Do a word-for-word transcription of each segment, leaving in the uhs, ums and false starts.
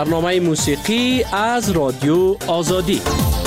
برنامه موسیقی از رادیو آزادی.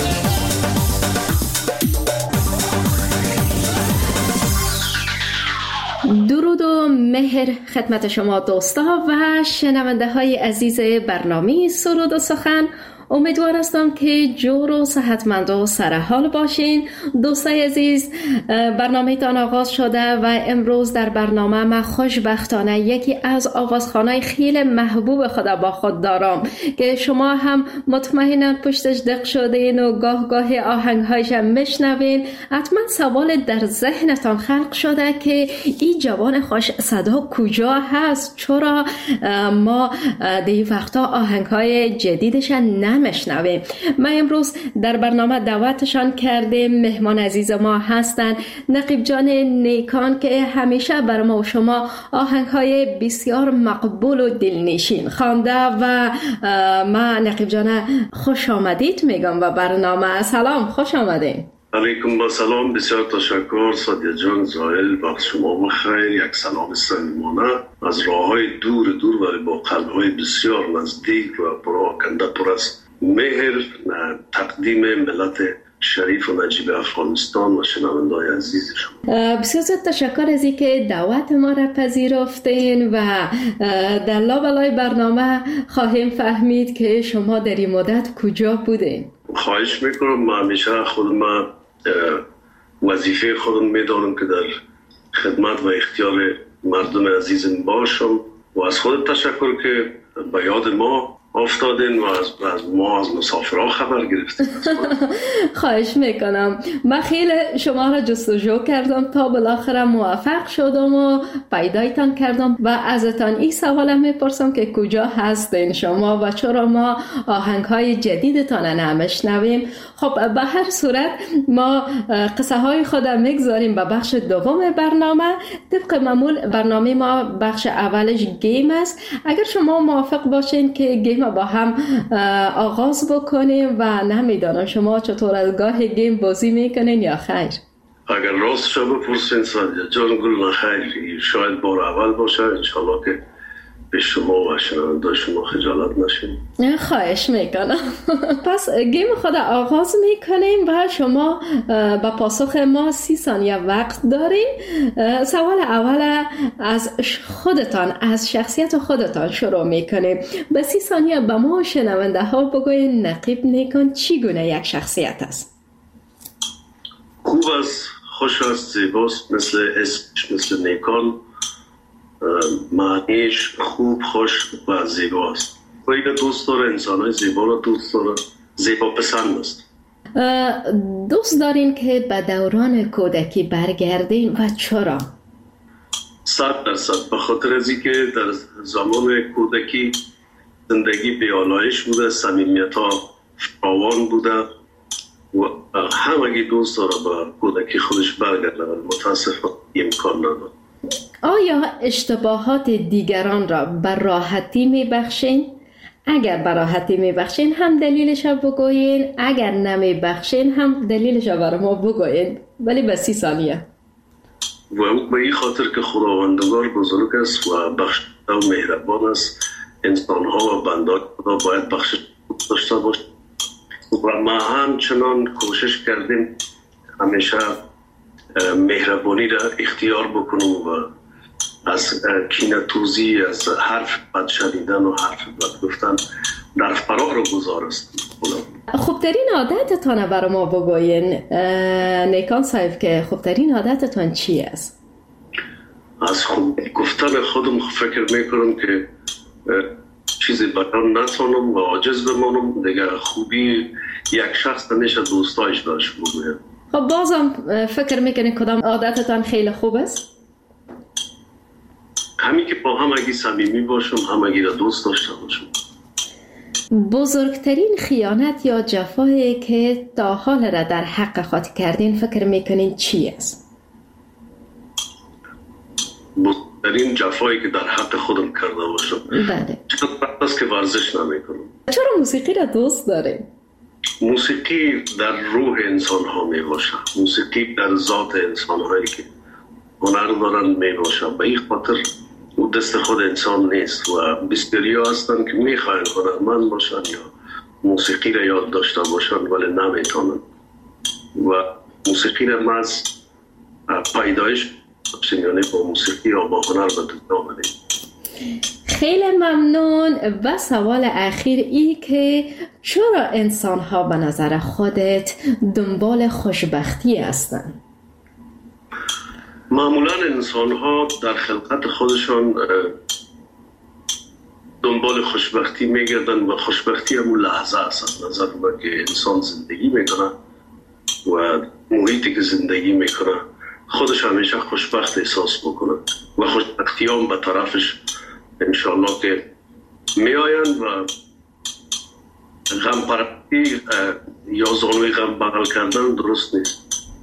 درود و مهر خدمت شما دوستا و شنونده های عزیز برنامه سرود و سخن. امیدوار هستم که جور و صحتمند و سرحال باشین. دوستای عزیز، برنامه تان آغاز شده و امروز در برنامه من خوشبختانه یکی از آوازخوانای خیلی محبوب خدا با خود دارم که شما هم مطمئنا پشتش دق شدین و گاه گاه آهنگهایش هم میشنوین. حتما سوال در ذهنتان خلق شده که این جوان خوش صدا کجا هست؟ چرا ما دی وقتا آهنگهای جدیدش نه مشنویم؟ ما امروز در برنامه دعوتشان کردیم. مهمان عزیز ما هستند نقیب جان نیکان که همیشه بر ما و شما آهنگهای بسیار مقبول و دلنشین خوانده و ما نقیب جان خوش آمدید میگم و برنامه. سلام، خوش آمدین. علیکم با سلام، بسیار تشکر سادیا جان. زائل وقت شما بخیر. یک سلام صمیمانه از راههای دور دور ولی با قلبهای بسیار نزدیک و پراکنده پر از مهر تقدیم ملت شریف و نجیب افغانستان و شنونده‌های عزیز شما. بسیار تشکر از اینکه دعوت ما را پذیرفتین و در لابلای برنامه خواهیم فهمید که شما در این مدت کجا بودین. خواهش میکنم. من همیشه خودم وظیفه خودم میدانم که در خدمت و اختیار مردم عزیزم باشم و از خود تشکر که به یاد ما افتادین و از, از ما از مسافرها خبر گرفتین. خواهش میکنم. من خیلی شما را جستجو کردم تا بالاخره موفق شدم و پیدایتان کردم و ازتان این سوالم میپرسم که کجا هستین شما و چرا ما آهنگهای جدیدتان نمیشنویم. خب به هر صورت ما قصه های خودم میگذاریم به بخش دوم برنامه. طبق معمول برنامه ما بخش اولش گیم است. اگر شما موافق باشین که گیم با هم آغاز بکنیم و نمیدانم شما چطور از گاه گیم بازی میکنین یا خیر؟ اگر راست شما بپرسین سادیا جان گل نخیر، شاید بار اول باشه. انشالله که به شما و شنونده شما خجالت نشین. خواهش میکنم. پس گیم خود آغاز میکنیم و شما با پاسخ ما سی ثانیه وقت دارین. سوال اول از خودتان، از شخصیت خودتان شروع میکنیم. به سی ثانیه به ما شنونده ها بگوین نقیب نیکان چی گونه یک شخصیت است؟ خوب است، خوش است، زیباست، مثل اسمش مثل نیکان. معنیش خوب، خوش و زیبا است. و اینه دوست داره، انسانهای زیبا را دوست داره، زیبا پسند است. دوست دارین که به دوران کودکی برگردین و چرا؟ صد درصد. به خاطر از اینکه در زمان کودکی زندگی بیالایش بوده، صمیمیت ها فراوان بوده و همگی دوست داره به کودکی خودش برگرده. متاسفانه امکان نداره. آیا اشتباهات دیگران را بر راحتی میبخشین؟ اگر بر راحتی میبخشین هم دلیلش را بگوین، اگر نمیبخشین هم دلیلش را بر ما بگوین، ولی به سی ثانیه. و او به این خاطر که خداوندگار بزرگ است و بخشنده و مهربان است. انسانها و بندگان خدا باید بخشش داشته باشند و ما همچنان کوشش کردیم همیشه مهربانی را اختیار بکنم و از کینه‌توزی، از حرف بد شنیدن و حرف بد گفتن در فرار رو گذارستم. خوبترین عادتتان برای ما بگوین نیکان صاحب که خوبترین عادتتان چی است؟ از خوب گفتن خودم فکر میکنم که چیزی بیان نتونم و عاجز بمانم. دیگه خوبی یک شخص نمیشه دوستایش داشت بگویم. خب بازم فکر میکنی کدام عادتتان خیلی خوب است؟ همین که با همگی صمیمی باشم، همگی را دوست داشته باشم. بزرگترین خیانت یا جفایی که تا حال را در حق خود کردین فکر میکنین چی است؟ بزرگترین جفایی که در حق خودم کرده باشم. بله. چند وقت است که ورزش نمیکنم. چرا موسیقی را دوست دارین؟ موسیقی در روح انسان ها می باشه. موسیقی در ذات انسان هایی که هنر دارن می باشه. به این خاطر او دست خود انسان نیست و بسیاری ها هستن که میخواین هنرمند باشن یا موسیقی را یاد داشته باشن ولی نمیتونن و موسیقی را ما از پیدایش یعنی با موسیقی یا با هنر به دنیا آمدیم. خیلی ممنون. و سوال اخیر ای که چرا انسان ها به نظر خودت دنبال خوشبختی هستند؟ معمولا انسان ها در خلقت خودشان دنبال خوشبختی میگردن و خوشبختی همون لحظه است. از نظر ما که انسان زندگی میکنه و محیطی که زندگی میکنه خودش همیشه خوشبخت احساس بکنه و خوشبختی هم به طرفش انشالله که می آیند و غم پرستی یا زانوی غم بغل کردن درست نیست.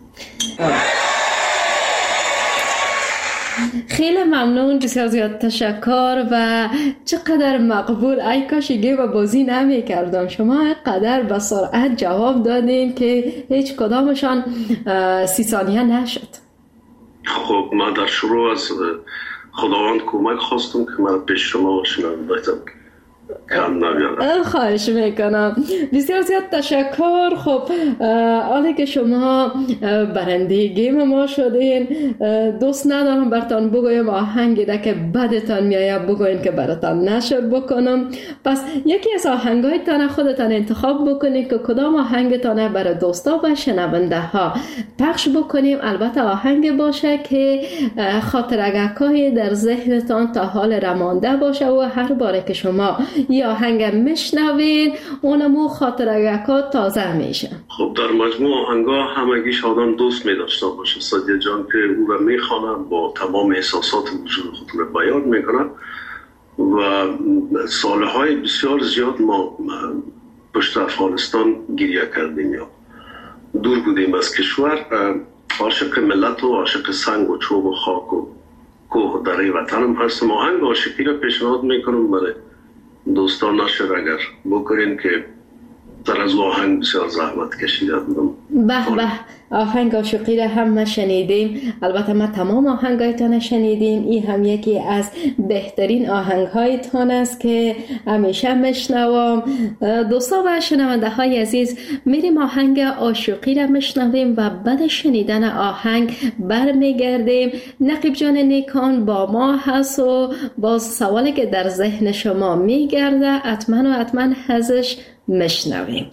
خیلی ممنون، بسیار زیاد تشکر و چقدر مقبول. ای کاش گیم و بازی نمی کردم. شما قدر با سرعت جواب دادین که هیچ کدامشان سی ثانیه نشد. خب من در شروع از خداوند کمک خواستم که من پیش شما باشنم داشتم کم نبیارم. خواهش میکنم. بسیار زیاد تشکر. خب حالی که شما برنده گیم ما شدین، دوست ندارم براتان بگویم آهنگی ده که بدتان میآید بگوین که براتان نشر بکنم. پس یکی از آهنگایتان خودتان انتخاب بکنید که کدام آهنگتان برای دوستا و شنونده ها پخش بکنیم. البته آهنگ باشه که خاطرگاهی در ذهنتان تا حال رمانده باشه و هر باره که شما یا آهنگ میشنوین اونمو خاطرگاهات تازه میشه. خب در مجموع آهنگا همگیش آدم دوست میداشته باشه سادیه جان که او را میخوانن با تمام احساسات وجود خود را بیان میکنن و سالهای بسیار زیاد ما پشت افغانستان گریه کردیم یا دور بودیم از کشور. عاشق ملت و عاشق سنگ و چوب و خاک و کوه و دره وطنم هستم. آهنگ عاشقی را پیشنهاد میکنم برای دوستان نشر اگر بکنین که در از آهنگ بسیار زحمت کشیده بودم. به به، آهنگ عاشقی را هم ما شنیدیم. البته ما تمام آهنگایتان شنیدیم. این هم یکی از بهترین آهنگهایتان است که همیشه میشنوم. دوستا و شنونده های عزیز، میریم آهنگ عاشقی را میشنویم و بعد شنیدن آهنگ برمیگردیم. نقیب جان نیکان با ما هست و باز سوالی که در ذهن شما میگرده حتما و حتما ازش میشنویم.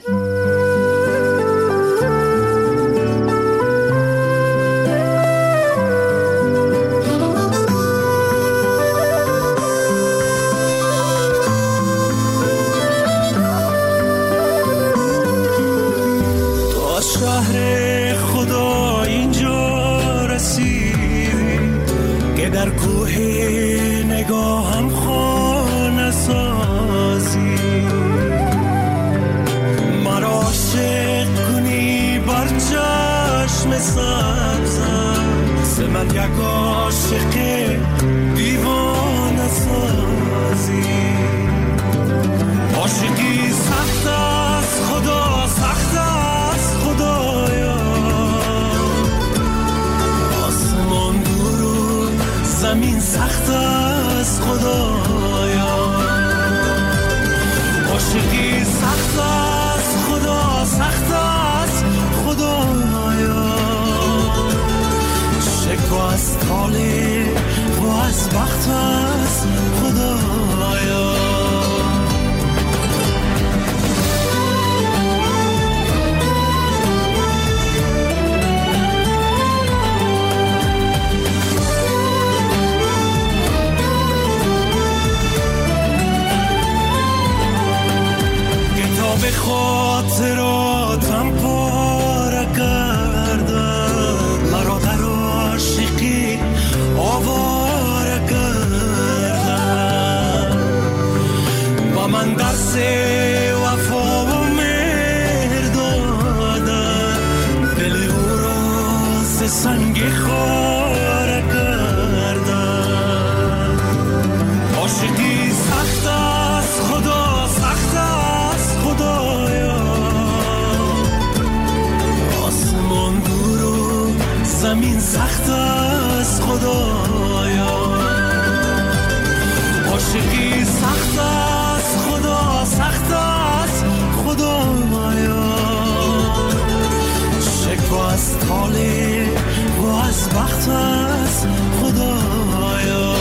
شهر خدا اینجا رسیدی که در کوه نگاهم خانه سازی، مرا عاشق کنی بر چشم سبزم، ز من یک عاشق دیوانه سازی. عاشقی سخت از خدا، سخت از خدایا، آسمان دور و زمین سخت از خدایا. عاشقی سخت از خدا، سخت از خدایا، شکوه از طالع و از بخت از خدایا. به خاطراتم پاره کردن، مرا در عاشقی آواره کردن، با من درس وفا و مهر دادن، دل او را ز سنگ خاره کردن. عاشقی سخت از خدا، سخت از خدایا، آسمان دور و زمین سخت از خدایا. عاشقی سخت است خدا، سخت است خدایا، شکوه از طالع و از بخت است خدایا.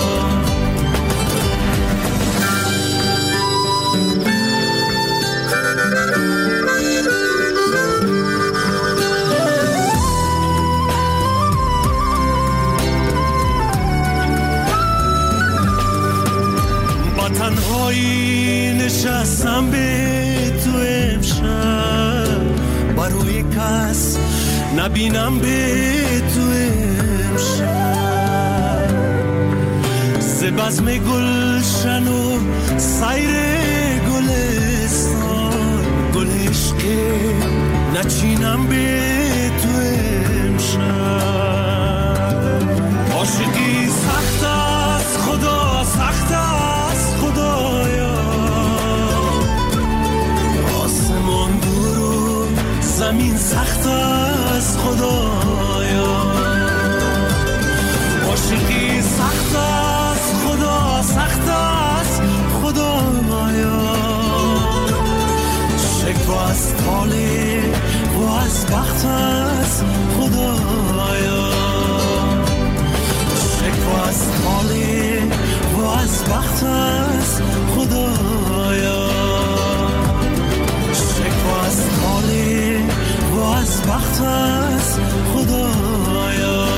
تنهایی نشستم به تو امشب، بر روی کس نبینم به تو امشب، ز بزم گلشن و سیر گلستان، گل عشق نچینم به تو امشب. عاشقی سخت است خدا، سخت است خدایا، آسمان دور و زمین سخت است خدایا. عاشقی سخت است خدا، سخت است خدایا، شکوه از طالع و از بخت است خدایا، شکوه از طالع و از بخت است خدایا، شکوه از طالع و از بخت است خدایا.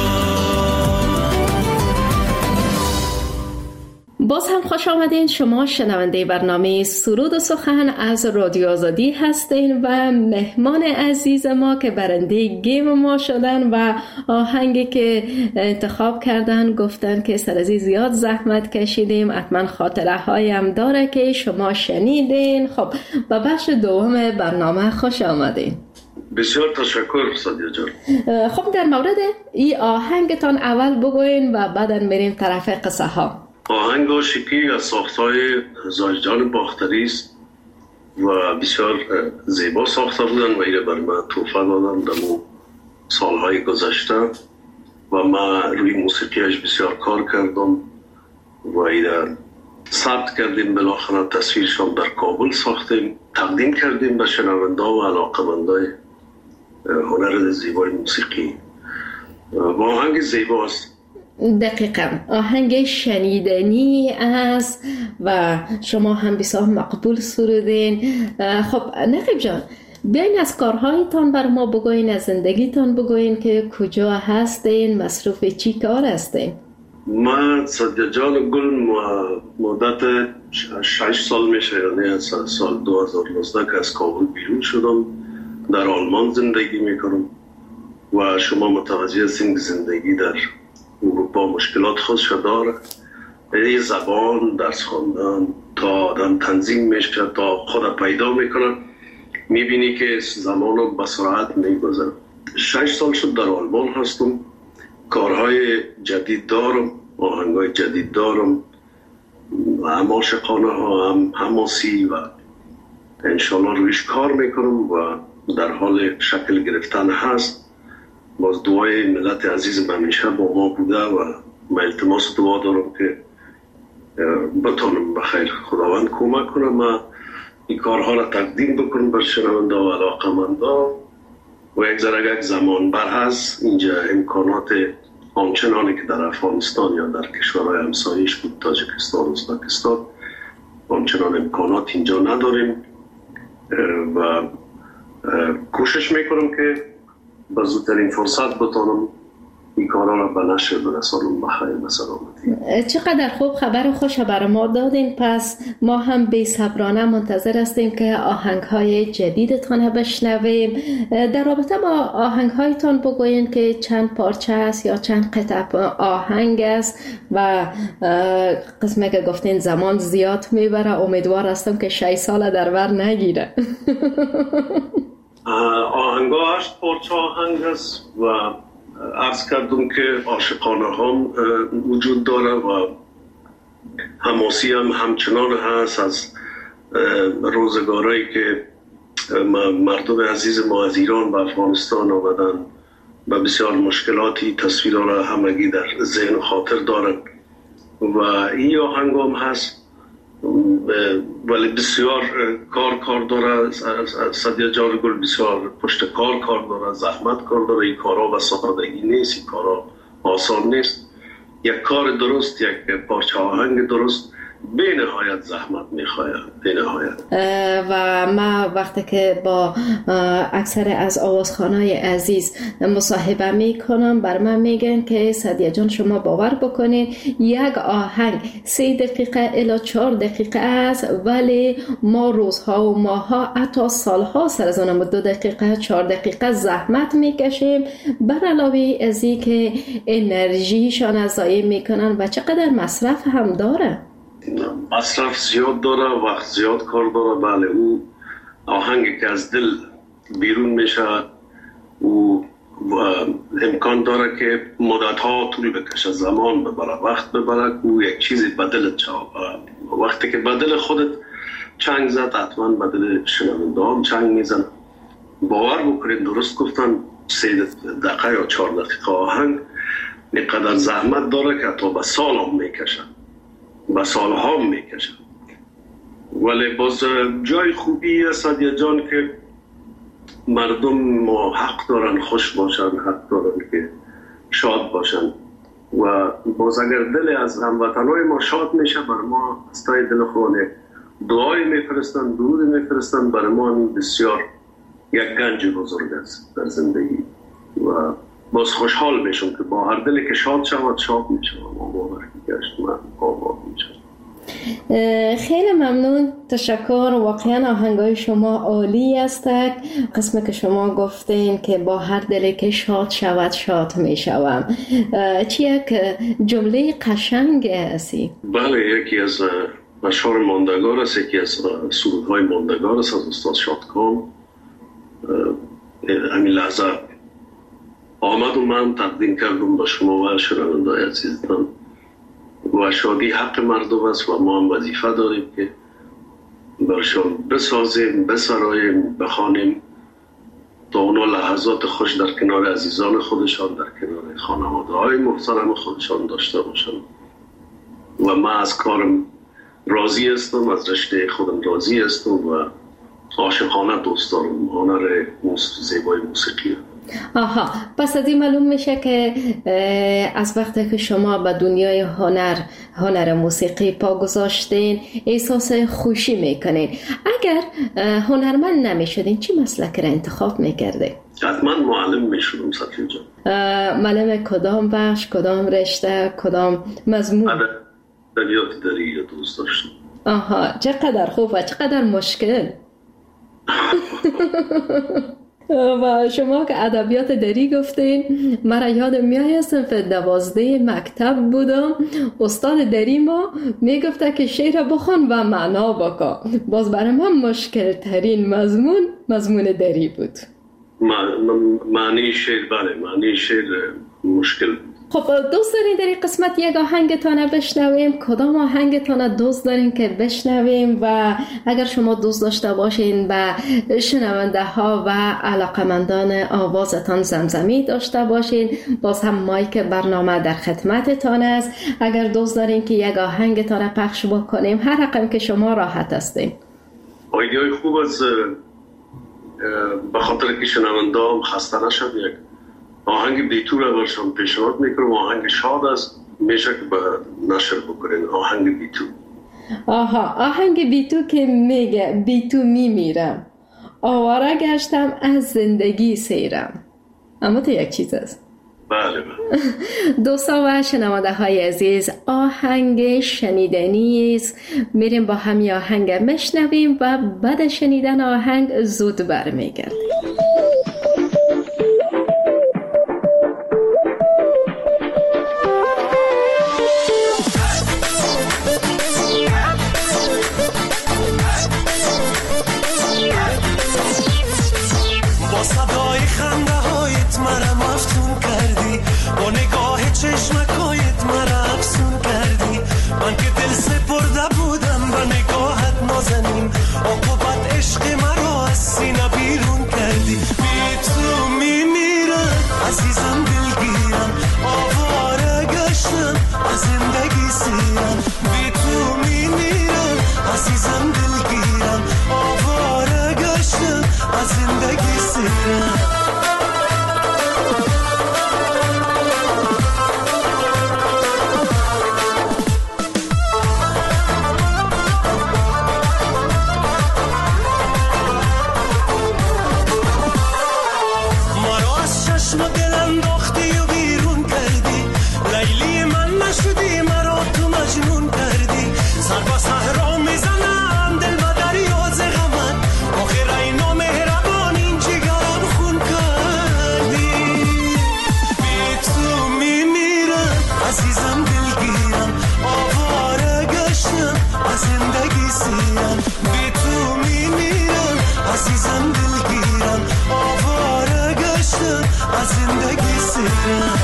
باز هم خوش آمدین. شما شنونده برنامه سرود و سخن از رادیو آزادی هستین و مهمان عزیز ما که برنده گیم ما شدن و آهنگی که انتخاب کردن گفتن که سرازی زیاد زحمت کشیدیم، حتما خاطره هایم داره که شما شنیدین. خب به بخش دوم برنامه خوش آمدین. بسیار تشکر سادیا جان. خب در مورد این آهنگتان اول بگوین و بعدا میریم طرف قصه ها. آهنگ عاشقی از ساختهای زاهدجان باختری است و بسیار زیبا ساخته بودن و اینه برای من توفیق دادن در سالهای گذشته و من روی موسیقیش بسیار کار کردم و اینه ثبت کردیم، بالاخره تصویرشان در کابل ساختیم، تقدیم کردیم به شنونده و علاقه‌مندای هنر زیبای موسیقی و آهنگ زیبا است. دقیقاً آهنگ شنیدنی است و شما هم بسیار مقبول سرودین. خب نقیب جان، بیاین از کارهایتان بر ما بگوین، از زندگیتان بگوین که کجا هستین، مصروف چی کار هستین؟ من سادیا جان گل مدت شش سال میشه، یعنی از سال دو هزار و نوزده که از کابل بیرون شدم، در آلمان زندگی میکنم و شما متوجه هستین که زندگی در اروپا مشکلات خودش داره. یعنی زبان، درس خواندن، تا آدم تنظیم میشه، تا خود پیدا میکنه، میبینی که زمان رو به سرعت میگذره. شش سال شد در آلمان هستم، کارهای جدید دارم، آهنگای جدید دارم، هم عاشقانه ها هم حماسی و انشالله رویش کار میکنم و در حال شکل گرفتن هست. باز دعای ملت عزیز همیشه با ما بوده و من التماس دعا دارم که بتونم بخیر خداوند کمک کنه ما این کارها را تقدیم بکنم بر شنونده و علاقه‌مندا و یک ذره یک زمان بر هست. اینجا امکانات آنچنانی که در افغانستان یا در کشورهای همسایش بود، تاجیکستان، ازبکستان، آنچنان امکانات اینجا نداریم و کوشش میکنم که با زودترین فرصت بتونم این کارا را به نشر برسانم بخیر و سلامتی. چقدر خوب خبر خوش برای ما دادین. پس ما هم بی صبرانه منتظر هستیم که آهنگ‌های جدیدتان بشنویم. در رابطه با آهنگ‌هایتان بگوین که چند پارچه است یا چند قطعه آهنگ است و قسمه که گفتین زمان زیاد میبره، امیدوار هستم که شش سال در بر نگیره. آهنگا هشت پارچه آهنگ است و عرض کردم که عاشقانه هم وجود داره و حماسی هم همچنان هست. از روزگارایی که مردم عزیز ما از ایران و افغانستان آمدن و بسیار مشکلاتی تصویرها را همگی در ذهن و خاطر دارن و این آهنگ هم هست ولی بسیار کار کار داره. سعدیه جان گل بسیار پشت کار کار داره، زحمت کار داره. این کارها و سادگی نیست، این کارها آسان نیست. یک کار درست، یک پارچه آهنگ درست به نهایت زحمت میخواید، به نهایت. و ما وقتی که با اکثر از آوازخوانای عزیز مصاحبه میکنم بر من میگن که سعدیه جان شما باور بکنین یک آهنگ سه دقیقه الی چهار دقیقه است، ولی ما روزها و ماها حتی سالها سر از اون دو دقیقه چهار دقیقه زحمت میکشیم، بر علاوه از این که انرژیشان از ضایع میکنن و چقدر مصرف هم داره. مصرف زیاد داره، وقت زیاد کار داره. بله او آهنگی که از دل بیرون میشه و امکان داره که مدتها طول بکشه، زمان ببره، وقت ببره او یک چیزی به دلت جا. وقتی که به دل خودت چنگ زد حتما به دل شنونده هم چنگ میزن. باور بکنید درست گفتن سه دقیقه یا چهار دقیقه آهنگ اینقدر زحمت داره که حتی به سال هم میکشه، و سالها هم میکشن. ولی باز جای خوبی سعدیه جان که مردم ما حق دارن خوش باشن، حق دارن که شاد باشن. و باز اگر دل از هموطنهای ما شاد میشه، بر ما از تای دل خونه دعای میفرستن، درود میفرستن، بر ما این بسیار یک گنج بزرگ است در زندگی. و باز خوشحال میشم که با هر دلی که شاد شود شاد میشم. ما باور گشت من آباد میشم. خیلی ممنون، تشکر. واقعا آهنگای شما عالی است. قسمه که شما گفتین که با هر دلی که شاد شود شاد میشوم، چی یک جمله قشنگ هستی؟ بله، یکی از اشعار ماندگار است، یکی از سرودهای ماندگار است از استاد شادکام. همین لحظه آمد و من تقدیم کردم با شما و شنونده‌های عزیزتان. و شادی حق مردم است و ما هم وظیفه داریم که برشان بسازیم، بسراییم، بخوانیم تا اونا لحظات خوش در کنار عزیزان خودشان، در کنار خانواده های محترم خودشان داشته باشن. و من از کارم راضی هستم، از رشته خودم راضی هستم و عاشقانه دوست دارم هنر زیبای موسیقی. آها، پس از این معلوم میشه که از وقتی که شما به دنیای هنر هنر موسیقی پا گذاشتین احساس خوشی میکنین. اگر هنرمند نمیشدین چی مسلک را انتخاب میکردین؟ حتما معلم میشدم صفیه جان. معلم کدام بخش، کدام رشته، کدام مضمون؟ ادبیات دری دوست داشتم. آها، چقدر خوب و چقدر مشکل. و شما که ادبیات دری گفتین، مرا یادم میاد صنف دوازده مکتب بودم، استاد دری ما میگفته که شعر بخوان و معنا بکن. باز برای من مشکل ترین مضمون مضمون دری بود. معنی شعر، بله معنی شعر مشکل. خب دوست دارین در این قسمت یک آهنگتان بشنویم؟ کدام آهنگتان دوست دارین که بشنویم؟ و اگر شما دوست داشته باشین به شنونده ها و علاقمندان آوازتان زمزمی داشته باشین، باز هم مایک برنامه در خدمتتان است. اگر دوست دارین که یک آهنگتان پخش بکنیم، هر رقم که شما راحت هستین. آیدیای خوب از به خاطر که شنونده هم خسته نشد، یک آهنگ بیتو را برشان پیشنهاد میکنم. آهنگ شاد است، میشه که به نشر بکنین. آهنگ بیتو. آها، آهنگ بیتو که میگه بیتو میمیرم، آواره گشتم از زندگی سیرم. اما تو یک چیز است. بله بله. دوستان و شنونده های عزیز، آهنگ شنیدنی است. میریم با همی آهنگ مشنویم و بعد شنیدن آهنگ زود برمیگردیم. چشمکایت مرا افسون کردی، من که دل سپرده بودم و نگاهت نازنین، عاقبت عشق مرا از سینه بیرون کردی. چشم و دل انداختی و بیرون کردی، لیلی من نشدی مرا تو مجنون کردی. سر با صحرا میزنم دل و دریا ز غمت، آخر اینا مهربان این جگرم خون کردی. بی تو میمیرم عزیزم دلگیرم، آواره گشتم از زندگی سیرم. بی تو میمیرم عزیزم دلگیرم، آواره گشتم از زندگی سیرم.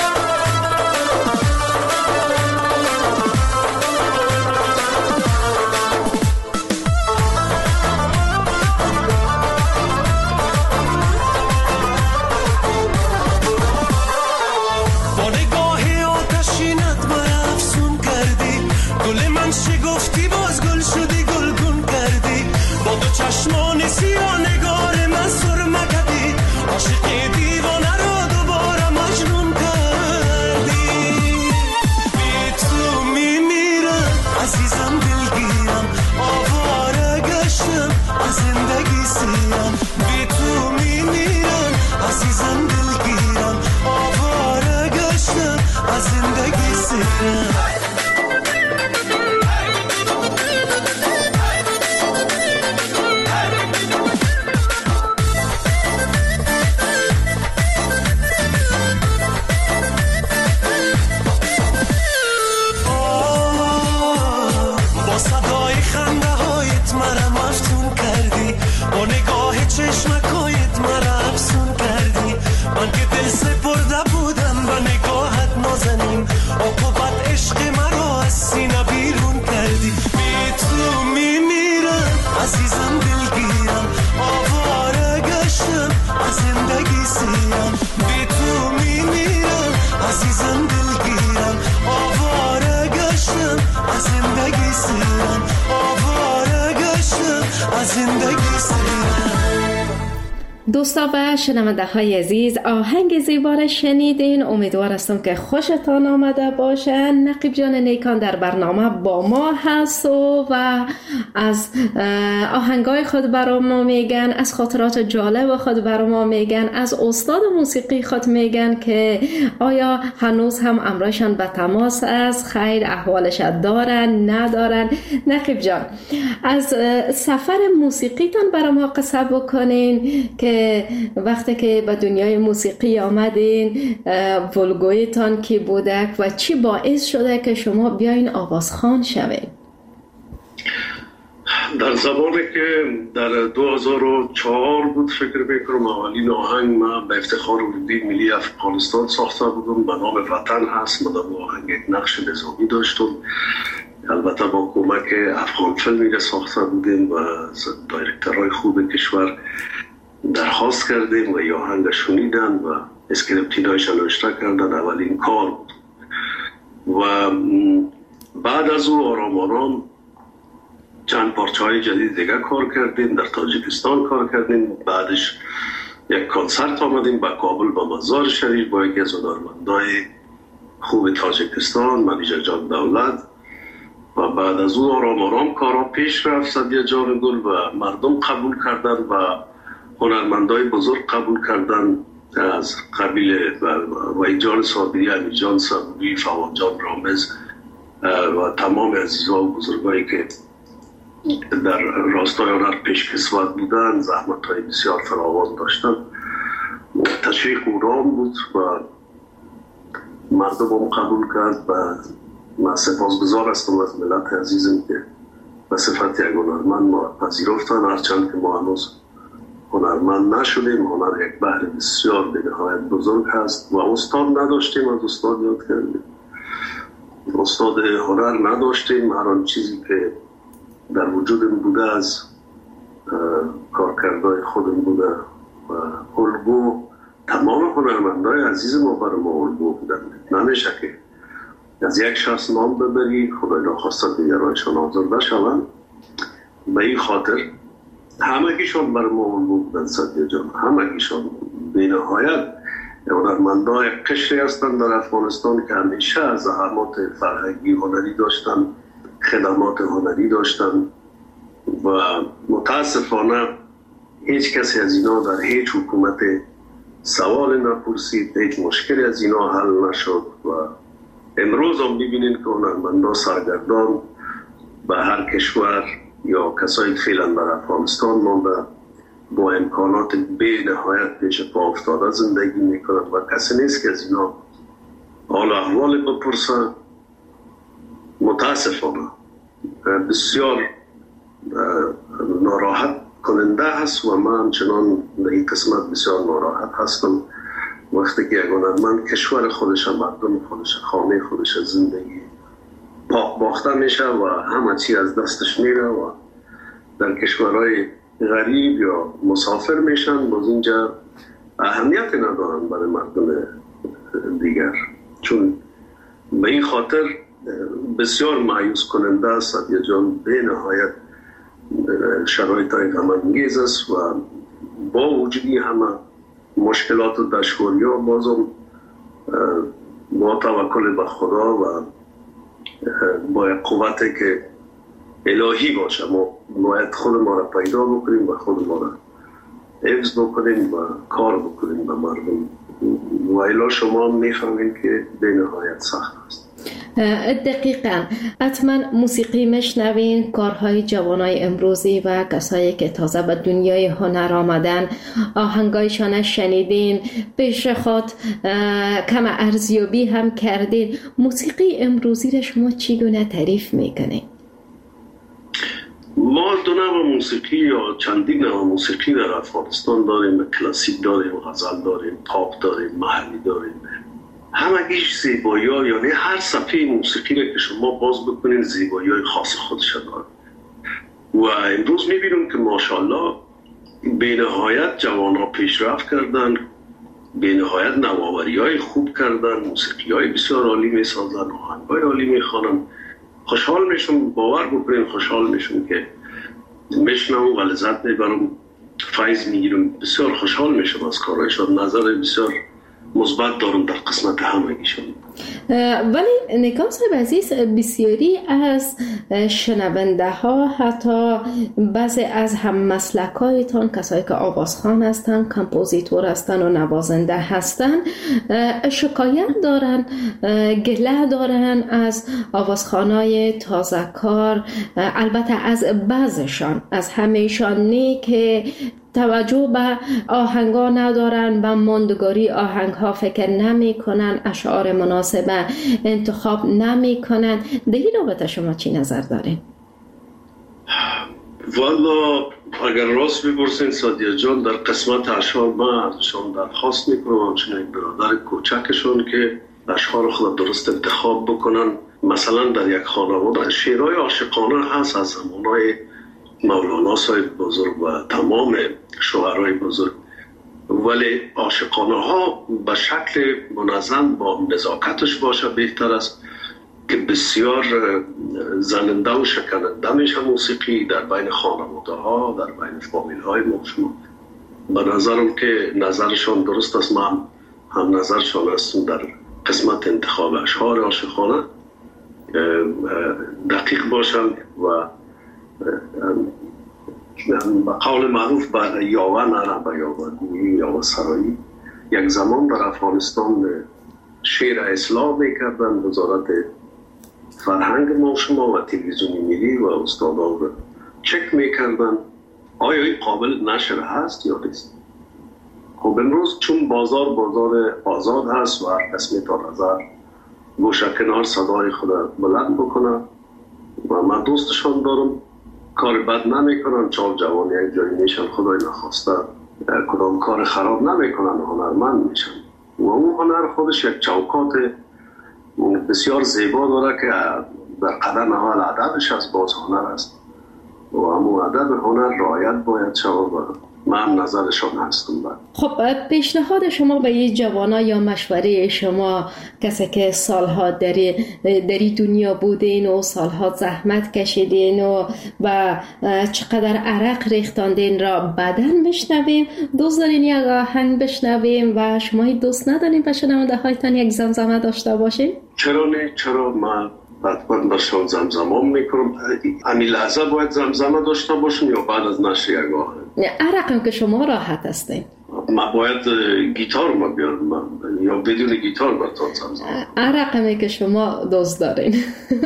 شگفتی باز گل شدی گلگون کردی، با دو چشمان سیاه نگار من سرمه کردی، عاشق دیوانه را دوباره مجنون کردی. بی تو میمیرم عزیزم دلگیرم، آواره گشتم از زندگی سیرم. بی تو میمیرم عزیزم دلگیرم، آواره گشتم از زندگی سیرم. چشمکایت مرا افسون کردی، من که دل سپرده بودم و نگاهت نازنین، عقوبت عشق مرا از سینه بیرون کردی. بی تو میمیرم عزیزم دلگیرم، آواره گشتم از زندگی سیرم. بی تو میمیرم عزیزم دلگیرم، آواره گشتم از زندگی سیرم. آواره گشتم از زندگی سیرم. دوستا و شنونده های عزیز، آهنگ زیبا را شنیدین. امیدوار هستم که خوشتان آمده باشه. نقیب جان نیکان در برنامه با ما هست و, و از آهنگای خود برای ما میگن، از خاطرات جالب خود برای ما میگن، از استاد موسیقی خود میگن که آیا هنوز هم امرایشان به تماس است، خیر احوالش دارن ندارن. نقیب جان، از سفر موسیقیتان برای ما قصه بکنین که وقتی که به دنیای موسیقی آمدین، ولگویتان کی بودک و چی باعث شده که شما بیاین آوازخوان شوید؟ در زمانی که در دو هزار و چهار بود فکر میکنم اولین آهنگ من به افتخار اردوی ملی افغانستان ساخته بودم، به نام وطن هست. من در آهنگ یک نقش نظامی داشتم، البته با کمک افغان فیلم ساخته بودیم و دایرکترهای خوب کشور درخواست کردیم و یا آهنگ شنیدن و اسکریپتینایش نوشته کردن. اولین کار بود و بعد از او آرام آرام چند پارچه های جدید دیگه کار کردیم. در تاجیکستان کار کردیم، بعدش یک کنسرت آمدیم به کابل با مزار شریف با یکی از هنرمندای خوب تاجیکستان، منیژر جان دولت. و بعد از او آرام آرام کارا پیش رفت. سدیه جان گل و مردم قبول کردن و هنرمندای بزرگ قبول کردن از قبیل و جان صابری، امیر جان صابری، فواد جان رامز و تمام عزیزها و بزرگایی که در راستای هنر پیشکسوت بودن، زحمت های بسیار فراوان داشتن. تشویق اورام بود و مردم هم قبول کرد و من سپاسگزار هستم از ملت عزیزم که به صفت یک هنرمند ما پذیرفتن، هرچند که ما هنوز هنرمند نشدیم. هنر یک بحر بسیار به نهایت بزرگ هست و استاد نداشتیم، از استاد یاد کردیم. استاد هنر نداشتیم، هر آن چیزی که در وجودم بوده از کارکردهای خودم بوده و الگو تمام هنرمندای عزیز ما برای ما الگو بودن. نمیشه که از یک شخص نام ببری خدای ناخواسته دیگرانشان آزرده شوند. به این خاطر همگیشان برای ما الگو بودن. سدیه جان همگیشان به نهایت هنرمندای قشری هستند در افغانستان که همیشه از زحمات فرهنگی هنری داشتن، خدمات هنری داشتن و متاسفانه هیچ کسی از اینا در هیچ حکومت سوال نپرسید، هیچ مشکلی از اینا حل نشد. و امروز هم ببینید که هنرمندان سرگردان به هر کشور یا کسایی که فعلا در افغانستان مانده با امکانات به نهایت پیش پا افتاده زندگی میکنند و کسی نیست که از اینا حال احوال بپرسه. متاسفانه بسیار ناراحت کننده هست و من همچنان در این قسمت بسیار ناراحت هستم وقتی که یک هنرمند کشور خودش، مردم خودش، خانه خودش زندگی پاک باخته میشه و همه چی از دستش میره و در کشورهای غریب یا مسافر میشن، باز اینجا اهمیت ندارن برای مردم دیگر. چون به این خاطر بسیار مایوس کننده است یا جان به نهایت شرایط های غم‌انگیز است و با وجودی همه مشکلات و دشواری ها بازم با توکل به خدا و با قوتی که الهی باشه ما باید خود ما را پیدا بکنیم و خود ما را حفظ بکنیم و کار بکنیم به مردم و الا شما میفهمید که به نهایت سخت است. دقیقاً. حتما موسیقی میشنوین، کارهای جوانای امروزی و کسایی که تازه به دنیای هنر آمدن آهنگایشان شنیدین، پیش خود کم ارزیابی هم کردین. موسیقی امروزی را شما چگونه تعریف میکنین؟ ما دو نوع موسیقی یا چندین نوع موسیقی در افغانستان داریم. کلاسیک داریم، غزل داریم، پاپ داریم، محلی داریم. همگیش زیبایی ها، یعنی هر صفحه موسیقی را که شما باز بکنین زیبایی های خاص خودش داره. و امروز میبینیم که ماشاءالله به نهایت جوان ها پیشرفت کردن، به نهایت نوآوری های خوب کردن، موسیقی های بسیار عالی میسازن، آهنگ های عالی میخوانن. خوشحال میشم، باور بکنین خوشحال میشم که میشنم و لذت میبرم، فیض میگیرم، بسیار خوشحال میشم از کارهایشان. نظر بسیار مثبت دارم در قسمت همگیشون. ولی نگاه صاحب عزیز، بسیاری از شنونده ها، حتی بعضی از هم مسلک هایتان، کسایی که آوازخوان هستن، کمپوزیتور هستن و نوازنده هستن، شکایت دارن، گله دارن از آوازخوانای تازه کار، البته از بعضشان، از همیشان نه، که توجه به آهنگا ندارن، به ماندگاری آهنگ ها فکر نمی کنن، اشعار مناسب انتخاب نمی کنن. در این رابطه شما چی نظر دارین؟ والا اگر راست بپرسین سادیه جان، در قسمت اشعار من ازشان درخواست میکنم همچنین برادر کوچکشون که اشعار خود درست انتخاب بکنن. مثلا در یک خانواده شعرهای عاشقانه هست از زمانهای مولانا صاحب بزرگ و تمام شاعرای بزرگ، ولی عاشقانه ها به شکل منظم با نزاکتش باشه بهتر است که بسیار زننده و شکننده میشه موسیقی در بین خانواده ها، در بین فامیل های ما. به نظرم که نظرشان درست است، من هم نظرشان هستم در قسمت انتخاب اشعار عاشقانه دقیق باشند و به قول معروف به یاوه نره به یاوه گویی یاوه سرایی. یک زمان در افغانستان شعر اصلاح میکردن وزارت فرهنگ ما شما و تلویزیون ملی و استادان رو چک میکردن آیا این قابل نشر هست یا نیست. خب امروز چون بازار بازار آزاد هست و هر کس میتونه نظر گوشه کنار صدای خود بلند بکنه و من دوستشان دارم، کار بد نمیکنن، چهار جوان یک جایی میشن، خدای نخواسته کدام کار خراب نمیکنن، هنرمند میشن و اون هنر خودش یک چوکات بسیار زیبا داره که در قدم اول ادبش از باز هنر است و همون ادب هنر رعایت باید شود و من نظرشان هستم. خب پیشنهاد شما به یه جوانا یا مشوره شما، کسی که سالها در در دنیا بودین و سالها زحمت کشیدین و و چقدر عرق ریختاندین را بعدن بشنویم؟ دوست دارین یک آهنگ بشنویم و شما دوست ندارین به شنونده هایتان یک زمزمه داشته باشین؟ چرا نه؟ چرا؟ من حتما داشتم زمزمه میکنم. همین لحظه باید زمزمه داشته باشم یا بعد از نشر یک آهنگ؟ عرقم که شما راحت هستین. ما باید گیتار ما بیارم یا بدون گیتار براتون سازم. رقمی که شما دوست دارین.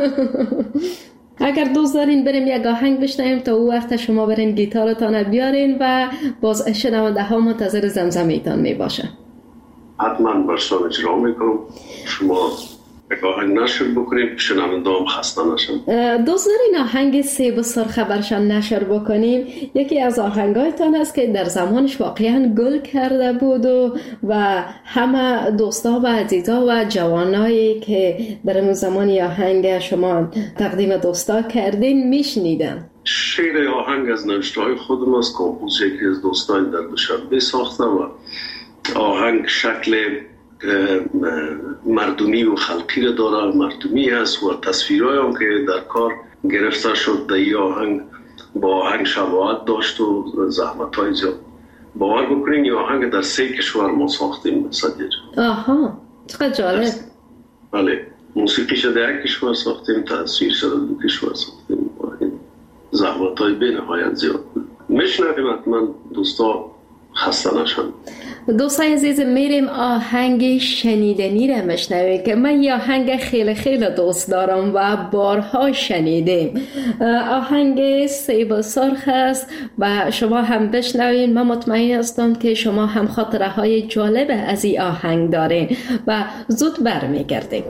اگر دوست دارین بریم یک آهنگ بشنویم تا او وقت شما برین گیتارتان بیارین و باز شنونده ها منتظر زمزمیتان می باشن. حتما برشان اجرا میکنم. شما یک آهنگ نشر بکنیم شنونده هم خسته نشن. دوست دارین آهنگ سیب و سرخ برشان نشر بکنیم؟ یکی از آهنگایتان است که در زمانش واقعا گل کرده بود و, و همه دوستا و عزیزا و جوانایی که در اون زمانی آهنگ شما تقدیم دوستا کردین میشنیدن. شعر آهنگ از نوشته های خودم است، کمپوز یکی از دوستان در دوشنبه ساخته و آهنگ شکل مردمی و خلقی را داره، مردمی هست و تصویرهایی هم که در کار گرفته شد در این آهنگ با آهنگ شباهت داشت و زحمت های زیاد. باور بکنین این آهنگ در سه کشور ما ساختیم. صدیه آها چقدر جالب. بله موسیقیش در یک کشور ساختیم، تصویرش در دو کشور ساختیم. زحمت های به نهایت زیاد میشنویم. حتما دوستا خسته نشن. دوستای عزیز میریم آهنگ شنیدنی را میشنویم که من یه آهنگ خیلی خیلی دوست دارم و بارها شنیدیم. آهنگ سیب سرخ است و شما هم بشنوین. من مطمئن هستم که شما هم خاطره های جالب از این آهنگ دارین و زود برمیگردیم.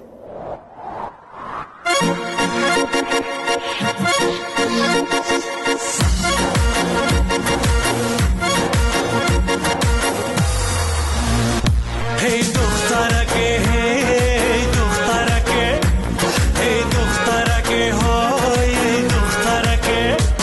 Hey دخترکه hey دخترکه hey دخترکه های دخترکه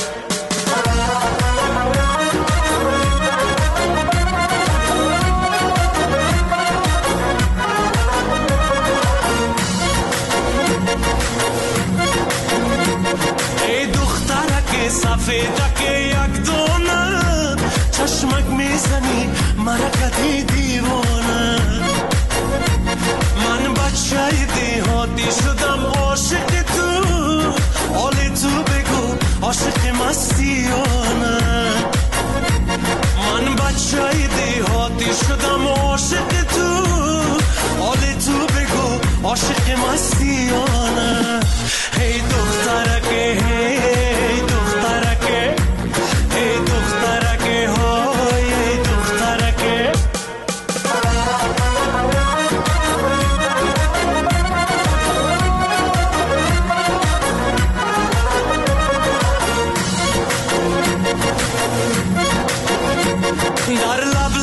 hey دخترکه سفیدکه یک دونه چشمک میزنی مرکتی دیوانه من بچه دیهاتی شدم عاشق تو حالی تو بگو عاشق مستیانه من بچه دیهاتی شدم عاشق تو حالی تو بگو عاشق مستیانه هی دخترکه هی دخترکه هی دخترکه های دخترکه در لب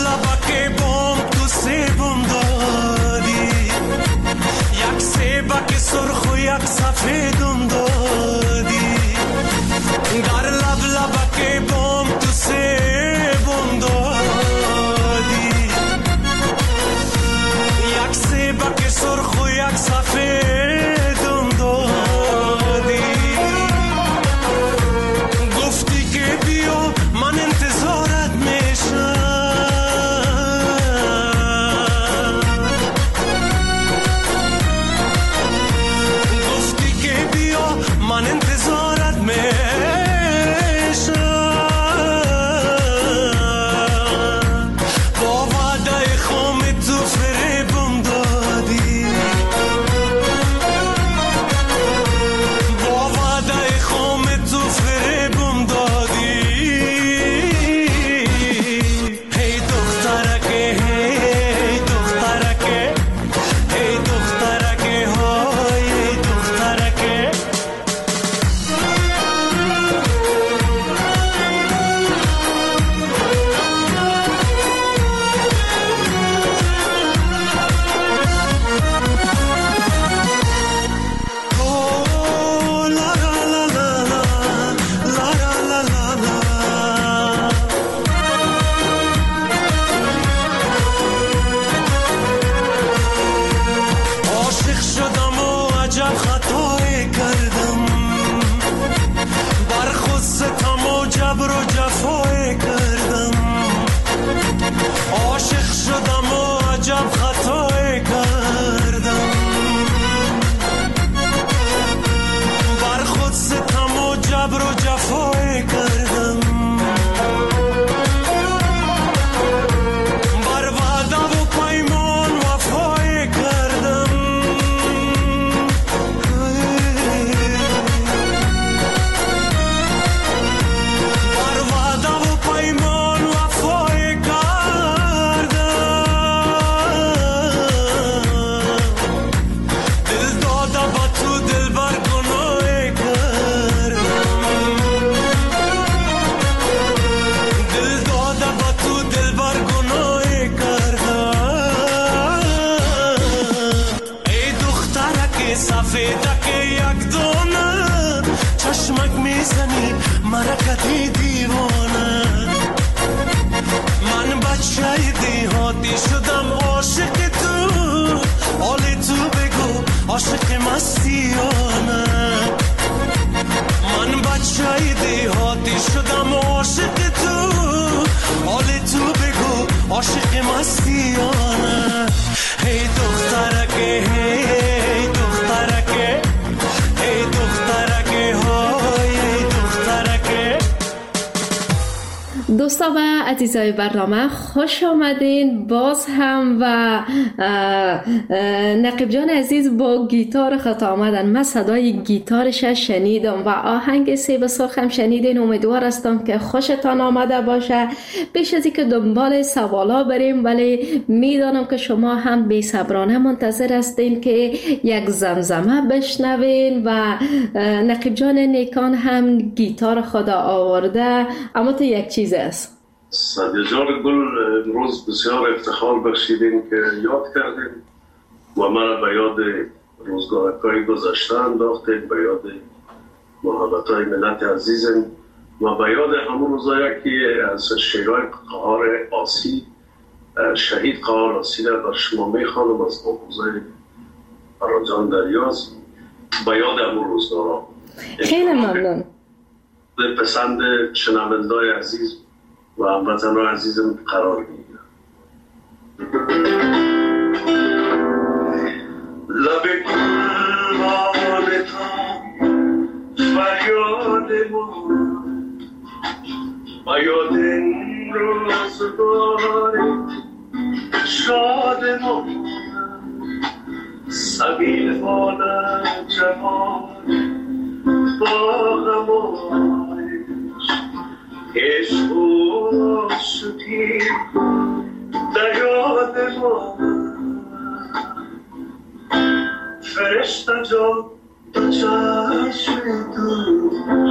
عاشق مستیانه من بچه دیهاتی شدم عاشق تو حال تو بگو عاشق مستیانه هی دخترکه هی دخترکه هی دخترکه های هی دخترکه. دوستا و عزیزای برنامه خوش آمدین باز هم و نقیب جان عزیز با گیتار خط آمدن. من صدای گیتارش شنیدم و آهنگ سیب سرخ هم شنیدین. امیدوار هستم که خوشتان آمده باشه. بیش از اینکه دنبال سوالا بریم ولی میدانم که شما هم بی صبرانه منتظر هستین که یک زمزمه بشنوین و نقیب جان نیکان هم گیتار خدا آورده. اما تو یک چیز است سعدیه جان گل امروز بسیار افتخار بخشیدین که یاد کردین و مرا به یاد روزگارهای گذشته انداختین، به یاد محبت‌های ملت عزیزم و به یاد همون روزایی که از شیرهای قهار آسی شهید قهار آسی را بر شما میخوانم از آموزه فراجان دریاز به یاد همون روزگارها. خیلی ممنون. پسند شنونده‌های عزیز و هموطنان عزیزم قرار میگیرم. لب گلبان تا فریاد ما و یاد این روزگار شاد ما سبیل فانه جوان با غمایش عشق و شدی در یاد ما فرشته جان به چشم تو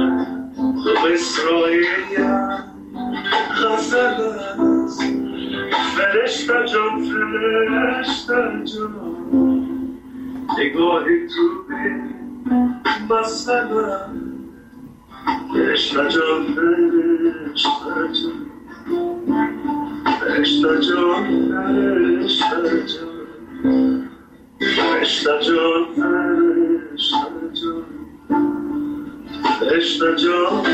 مصرعی غزل است فرشته جان فرشته جان نگاه تو به مسئله فرشته جان فرشته جان فرشته جان فرشته جان فرشته جان فرشته جان فرشته جان.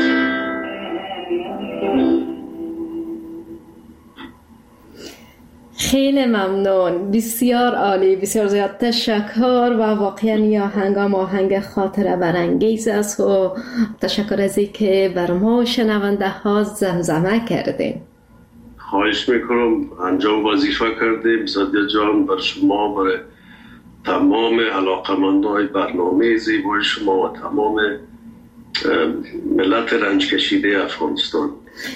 خیلی ممنون، بسیار عالی، بسیار زیاد تشکر و واقعا این آهنگ هم آهنگ خاطره برانگیز است و تشکر از این که بر ما شنونده ها زمزمه کردیم. خواهش میکنم، انجام وظیفه کردیم سعدیه جان بر شما، برای تمام علاقمندای برنامه زیبای شما و تمام ملت رنج کشیده افغانستان.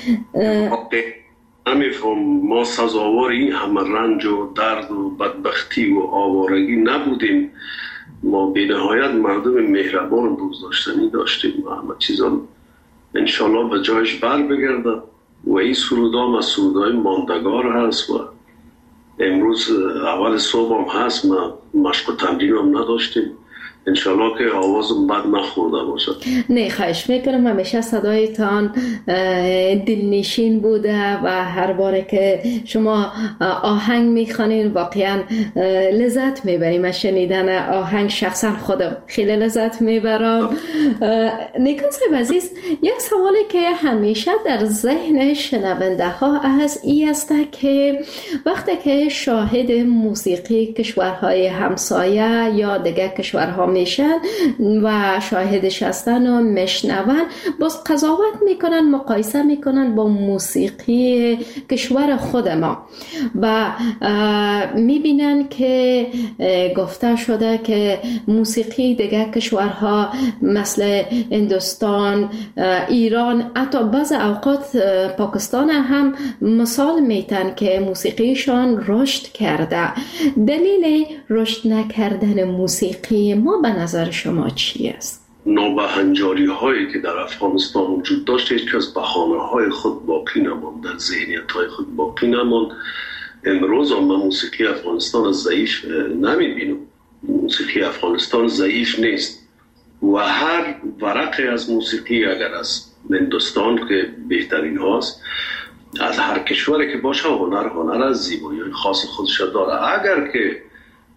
نمیفهم ما سزاوار این همه رنج و درد و بدبختی و آوارگی نبودیم. ما بی نهایت مردم مهربان و دوستداشتنی داشتیم و همه چیزان انشالله به جایش بر بگرده و این سرودام از سرودای ماندگار هست و امروز اول صبح هم هست. ما مشق و تمرین هم نداشتیم، انشالله که آوازم بد نخورده باشد. نه خواهش میکنم، همیشه صدایتان دلنشین بوده و هر باره که شما آهنگ میخوانین واقعا لذت میبریم. از شنیدن آهنگ شخصا خودم خیلی لذت میبرم. نیکان صاحب عزیز، یک سوالی که همیشه در ذهن شنونده ها از این است که وقتی که شاهد موسیقی کشورهای همسایه یا دیگر کشورها میشن و شاهدش هستن و میشنون، باز قضاوت میکنن، مقایسه میکنن با موسیقی کشور خود ما و میبینن که گفته شده که موسیقی دیگر کشورها مثل هندوستان، ایران، حتی بعض اوقات پاکستان هم مثال میتن که موسیقیشان رشد کرده. دلیل رشد نکردن موسیقی ما به نظر شما چی است؟ نابهنجاری هایی که در افغانستان وجود داشت هیچ کس بهانه های خود باقی نماند، در ذهنیت های خود باقی نماند. امروز هم من موسیقی افغانستان ضعیف نمیبینم. موسیقی افغانستان ضعیف نیست و هر ورقی از موسیقی اگر از هندوستان که بهترین هاست، از هر کشوری که باشه هنر هنر از زیبایی خاص خودش داره. اگر که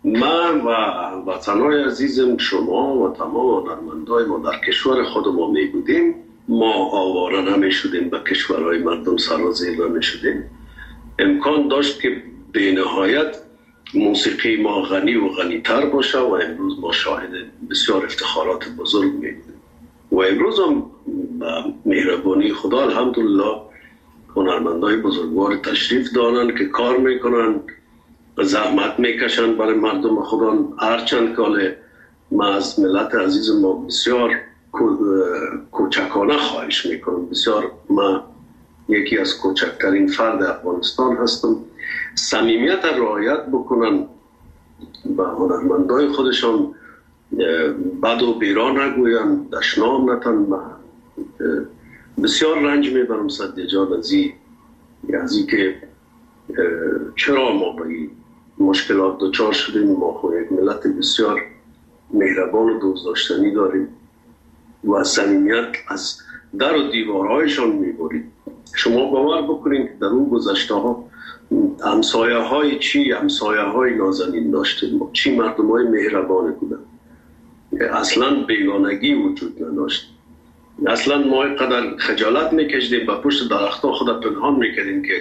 من و وطنهای عزیزم، شما و تمام هنرمندای ما در کشور خود ما می بودیم، ما آواره نمی شدیم، به کشورهای مردم سرازیر نمی شدیم. امکان داشت که به نهایت موسیقی ما غنی و غنی تر باشه و امروز ما شاهد بسیار افتخارات بزرگ می بودیم. و امروز هم مهربانی خدا الحمدلله هنرمندای بزرگوار تشریف دارن که کار میکنن، زحمت میکشن برای مردم خدا. هرچند که ما از ملت عزیز ما بسیار کوچکانه خواهش میکنم، بسیار ما یکی از کوچکترین فرد افغانستان هستم، صمیمیت رعایت بکنن و هنرمندای خودشان بد و بیرا نگوین، دشنام نتن. بسیار رنج میبرم صدیق جان از این که چرا ما به این مشکلات دچار شدیم. ما خود یک ملت بسیار مهربان و دوست داشتنی داریم و صمیمیت از در و دیوارهایشان میبریم. شما باور بکنید که در اون گذشته ها همسایه های چی همسایه های نازنین داشتیم، چی مردم های مهربان بودن، اصلا بیگانگی وجود نداشت. اصلا ما قدر خجالت میکشیدیم با پشت درخت ها خود پنهان میکردیم که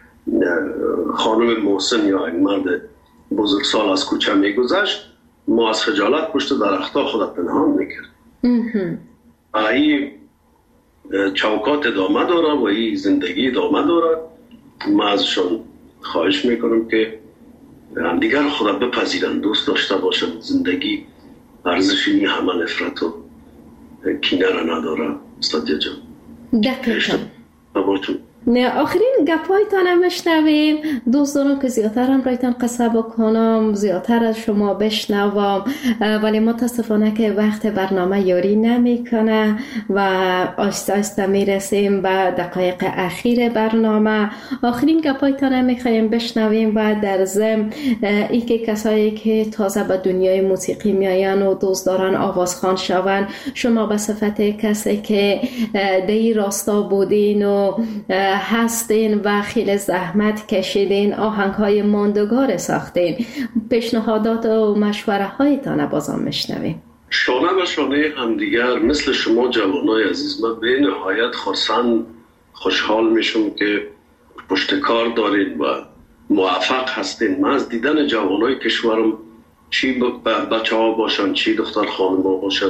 خانم محسن یا این مرد بزرگسال از کوچه میگذشت، ما از خجالت پشت درخت ها خود پنهان میکردیم. این چوکات ادامه داره و این زندگی ادامه داره. ما ازشان خواهش میکنم که همدیگر خود بپذیرن، دوست داشته باشن. زندگی ارزش این همه نفرت و کینه را نداره. صدیق جان دقیقا باباتون نه آخرین گپایتان هم بشنویم. دوست دارم که زیادتر هم رایتان قصه بکنم، زیادتر از شما بشنوم، ولی متاسفانه که وقت برنامه یاری نمیکنه و آسته آسته میرسیم به دقایق اخیر برنامه. آخرین گپایتان هم میخوایم بشنویم و در ضمن ای که کسایی که تازه به دنیای موسیقی میاین و دوست دارن آوازخوان شون، شما به صفت کسی که دی راستا بودین و هستین و خیلی زحمت کشیدین، آهنگ های ماندگار ساختین، پیشنهادات و مشوره هایتان بازم میشنویم. شانه به شانه همدیگر مثل شما جوانای عزیز، من به نهایت خرسند خوشحال میشم که پشت کار دارین و موفق هستین. من از دیدن جوانای کشورم، چی بچه ها باشن چی دختر خانم ها باشن،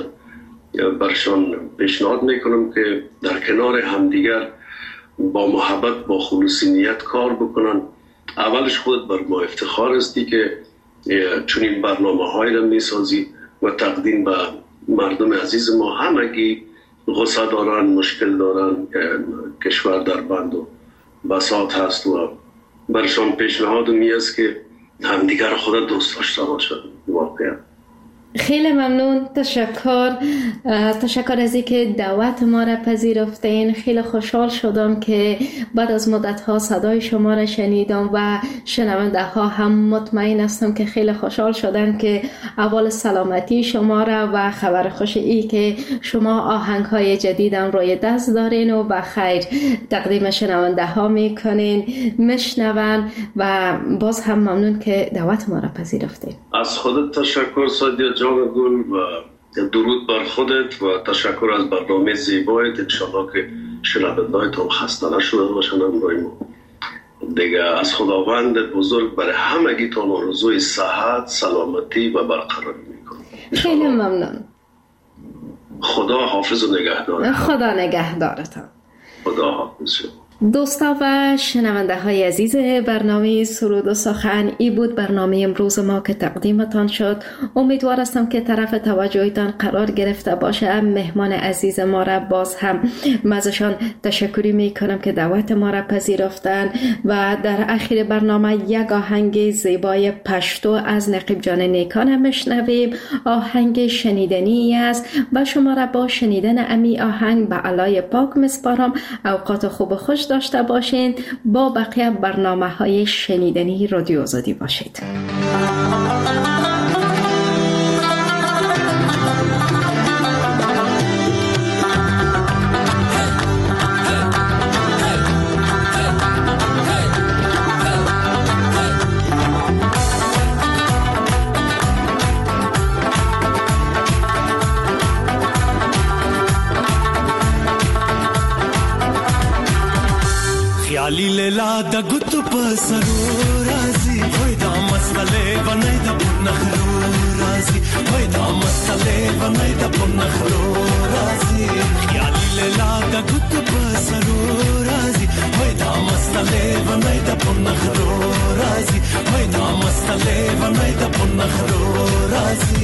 برشان پیشنهاد میکنم که در کنار همدیگر با محبت با خلوص نیت کار بکنن. اولش خودت بر ما افتخار استی که چون این برنامه های را میسازی و تقدیم به مردم عزیز ما. همگی غصه دارن، مشکل دارن، کشور در بند و بساط هست و برشان پیشنهاد می است که همدیگر خود دوست داشته باشن. واقعا خیلی ممنون، تشکر تشکر از اینکه دعوت ما را پذیرفتین. خیلی خوشحال شدم که بعد از مدت ها صدای شما را شنیدم و شنونده ها هم مطمئن هستم که خیلی خوشحال شدن که اول سلامتی شما را و خبر خوش ای که شما آهنگ های جدیدم روی دست دارین و بخیر تقدیم شنونده ها میکنین، میشنون و باز هم ممنون که دعوت ما را پذیرفتین. از خودت تشکر صدیق جان گل و درود بر خودت و تشکر از برنامه زیبایت. انشاءالله که شنونده‌هایتان خسته نشده باشن. امروز ما دیگه از خداوند بزرگ برای همگیتان آرزوی صحت، سلامتی و برقراری میکنم. خیلی ممنون. خدا حافظ و نگهدار. خدا نگهدارتان. خدا حافظ شد. دوستا و شنونده های عزیز برنامه سرود و سخن، ای بود برنامه امروز ما که تقدیمتان شد. امیدوار هستم که طرف توجهتان قرار گرفته باشه. مهمان عزیز ما را باز هم ازشان تشکری میکنم که دعوت ما را پذیرفتن و در اخیر برنامه یک آهنگ زیبای پشتو از نقیب جان نیکان هم میشنویم. آهنگ شنیدنی است و شما را با شنیدن امی آهنگ به علای پاک میسپارم. اوقات خوب و خوش داشته باشین. با بقیه برنامه های شنیدنی رادیو آزادی باشید. lela da gutu pasaro razi hoy da masale banai da punakhro razi hoy da masale banai da punakhro razi khayali lela da gutu pasaro razi hoy da masale banai da punakhro razi hoy da masale banai da punakhro razi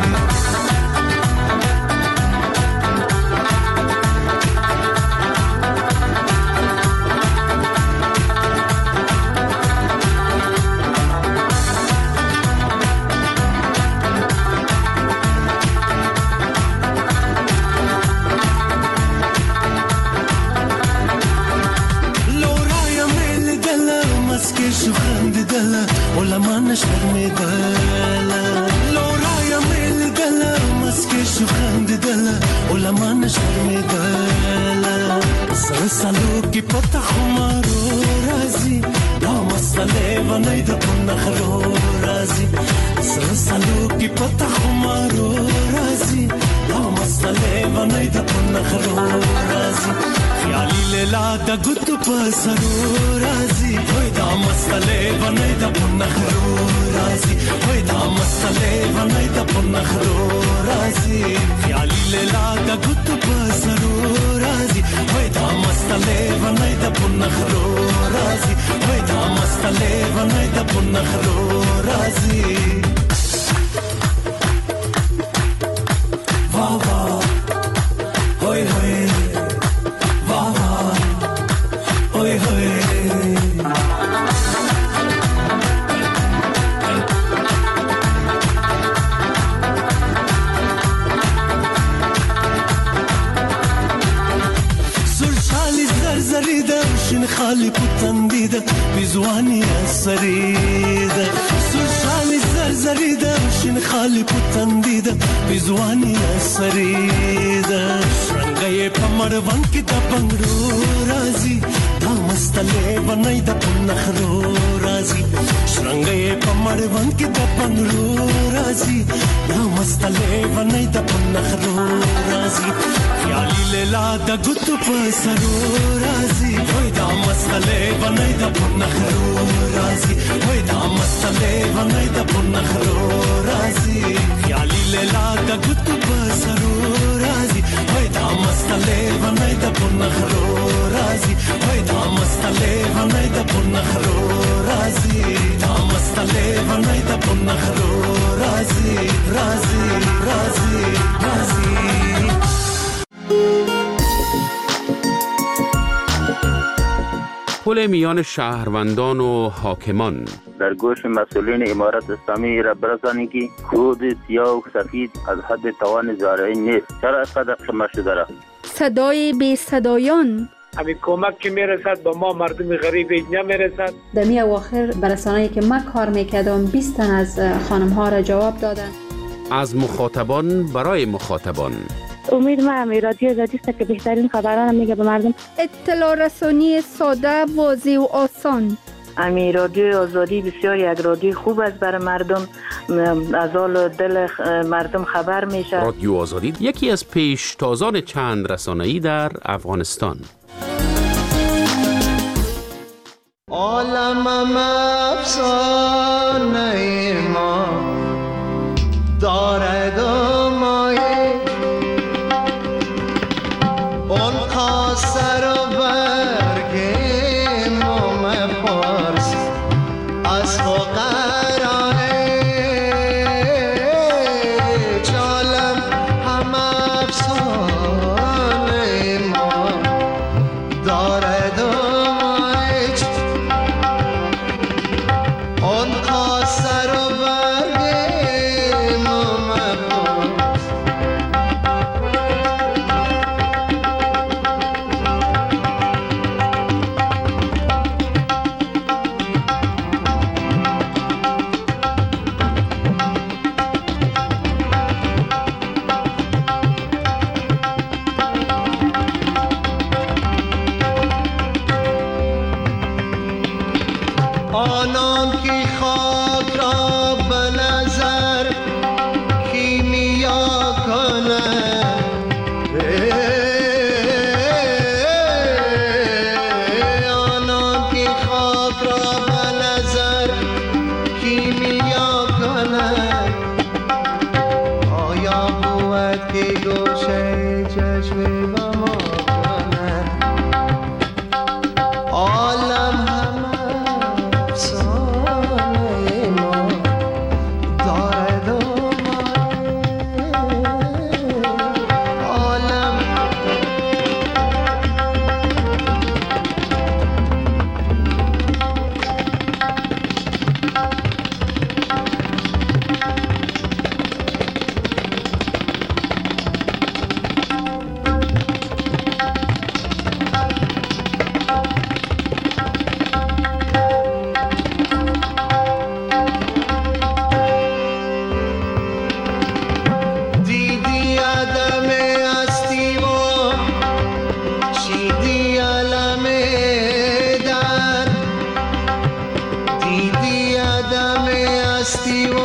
ولا ما نشر مدلا لو رايا مل دلا مسكي شو خند دلا ولا ما نشر مدلا سرسالو کی پتا خمارو رازي دا مسله ونای د پنخرو رازي سرسالو کی پتا خمارو رازي دا مسله ونای د پنخرو رازي خیالی لیلا دا گوتو پسرو رازي وای دا مسله ونای د پنخرو رازي وای دا مسله ونای د پنخرو رازي خیالی لیلا دا گوتو پسرو رازي وای دا مسله ونای د پنخرو رازي وای دا مسله ونای د پنخرو رازي وا وا هوی هوی وا وا هوی هوی شن خالی پتندیده بیزوانی سریده سوشالی زرزریده شن خالی پتندیده بیزوانی سریده شرنگای پمروان کی دا پنگرو رازی دا مستله ونای دا پنخرو رازی شرنگای پمروان کی دا پنگرو رازی دا مستله ونای دا پنخرو رازی خیالی لیلا دا گوتو پسرو رازی وای دا مسله ونای دا پنخرو رازی وای دا مسله ونای دا پنخرو رازی خیالی لیلا دا گوتو پسرو رازی وای دا مسله ونای دا پنخرو رازی وای دا مسله ونای دا پنخرو رازی دا مسله ونای دا پنخرو رازی رازی رازی رازی پل میان شهروندان و حاکمان. در گوش مسئولین امارت اسلامی را برسانید که خود سیاه و سفید از حد توان زارعی نیست. چرا اینقدر شما شده را؟ صدای بی صدایان. همین کمک که میرسد با ما مردم غریب اینجا میرسد. در می اواخر برسانه‌ای که من کار میکردم بیست تن از خانم ها را جواب دادن. از مخاطبان برای مخاطبان. امید ما هم رادیو آزادی است که بهترین خبران میگه به مردم. اطلاع رسانی ساده، واضح و آسان. امی رادیو آزادی بسیار یک رادیو خوب است برای مردم، از حال دل مردم خبر میشه. رادیو آزادی یکی از پیشتازان چند رسانه‌ای در افغانستان. عالمم افسانه ما دارد مایه اون قاصر و برگ نام پارس از فقرای جالم هم افسانه ما دارد اون قاصر و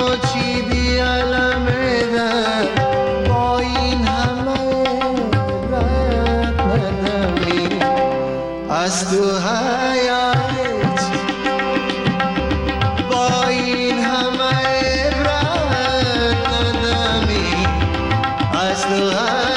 و چی بیالمه در با این همه رد ندمی از تو حیات با این همه رد ندمی از تو حیات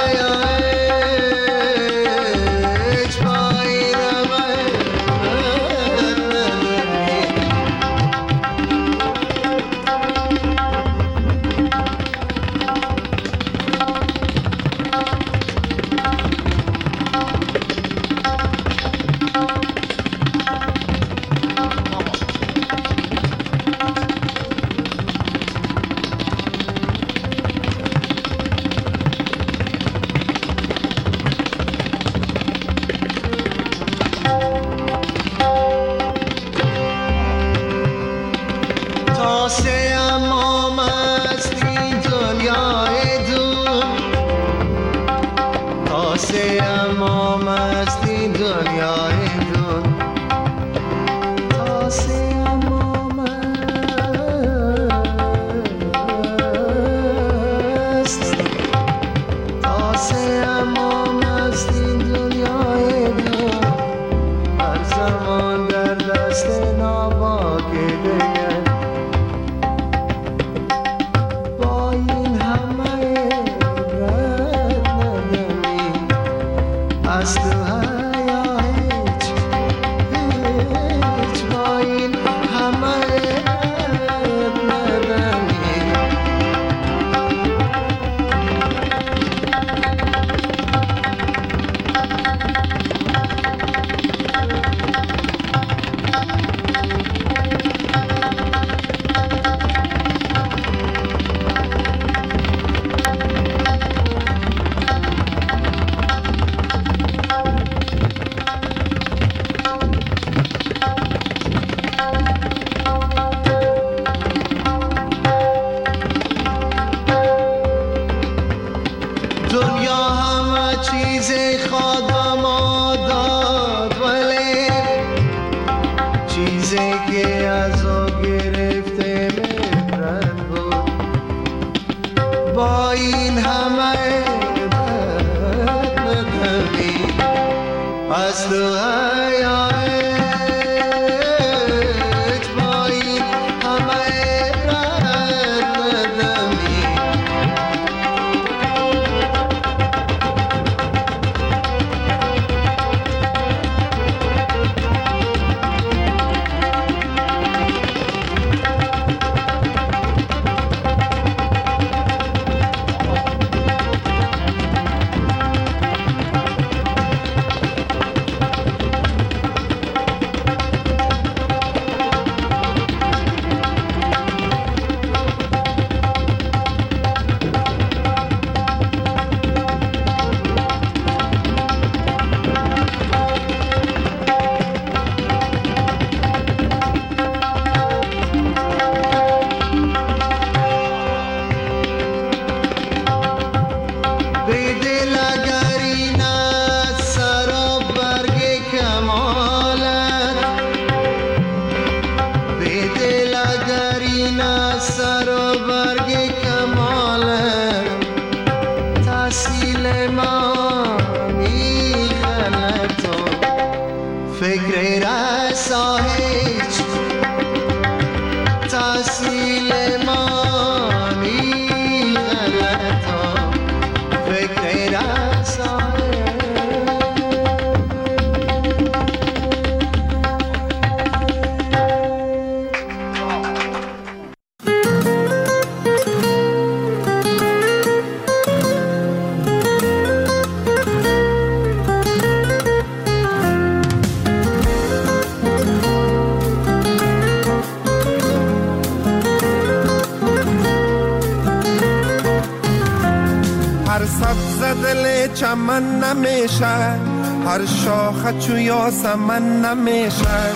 چمن نمیشه هر شاخه چو یاسمن نمیشه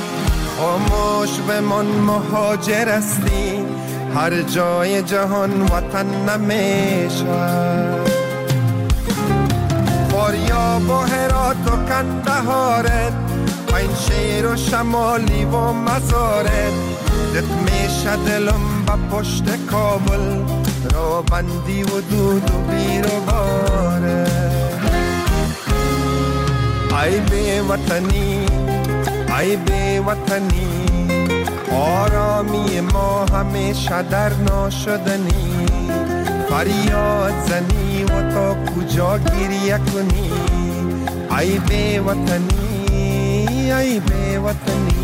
خاموش بمان مهاجر هستی هر جای جهان وطن نمیشه فاریاب و هرات و کندهارت پنج شیر و شمالی و مزارت دت میشه دلم با پشت کابل را بندی و دود و بیر و باره. ای بی وطنی ای بی وطنی آرامی ما همیشه در ناشدنی. فریاد زنی و تا کجا گریه کنی. ای بی وطنی ای بی وطنی.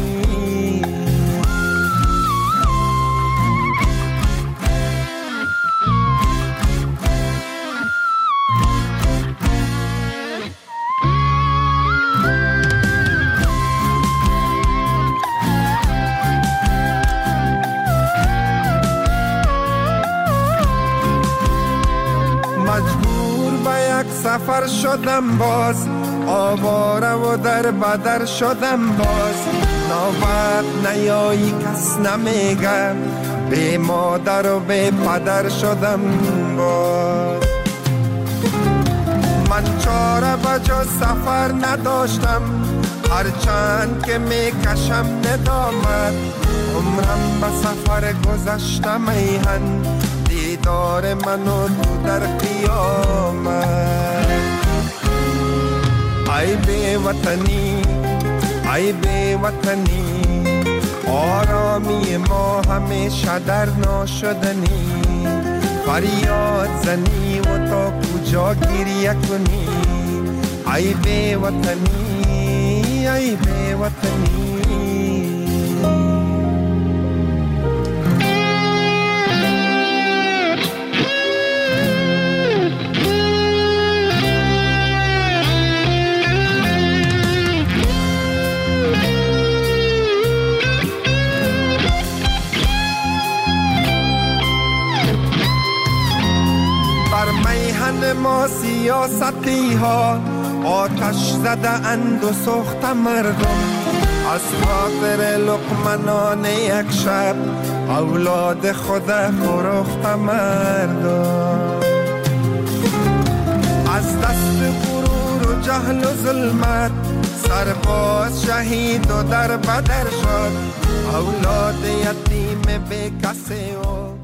سفر شدم باز آواره و در بدر شدم باز. نوبت نیایی کس نمیگه بی مادر و بی پدر شدم باز. من چاره بجا سفر نداشتم هرچند که میکشم ندامت. عمرم به سفر گذشتم میهن دیدار منو تو در قیامت. ای بی وطنی ای بی وطنی آرامی ما همیشه در ناشدنی. فریاد زنی و تا کجا گریه کنی. ای بی وطنی ای بی وطنی. ما سیاستی ها آتش زده اند و سوخت مردم. از خاطر لقمه یک شب اولاد خود فروخت مردم. از دست غرور و جهل و ظلمت سرباز شهید و در بدر شد. اولاد یتیم بی کسی و